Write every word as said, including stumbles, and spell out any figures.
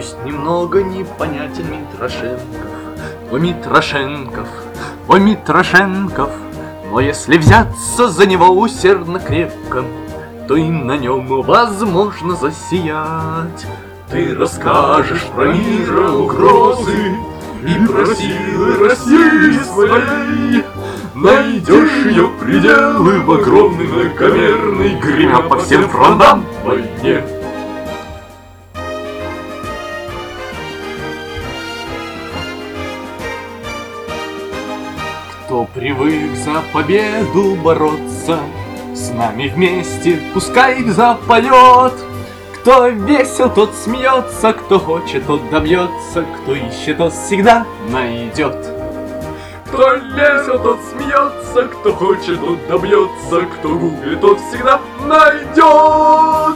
Пусть немного непонятен Митрошенков, о Митрошенков, о Митрошенков, но если взяться за него усердно крепко, то и на нем возможно засиять. Ты расскажешь про мир угрозы и про силы России своей, найдешь ее пределы в огромной многомерной, гремя по всем фронтам войне. Кто привык за победу бороться, с нами вместе пускай запоет. Кто весел, тот смеется, кто хочет, тот добьется, кто ищет, тот всегда найдет. Кто весел, тот смеется, кто хочет, тот добьется, кто гуглит, тот всегда найдет.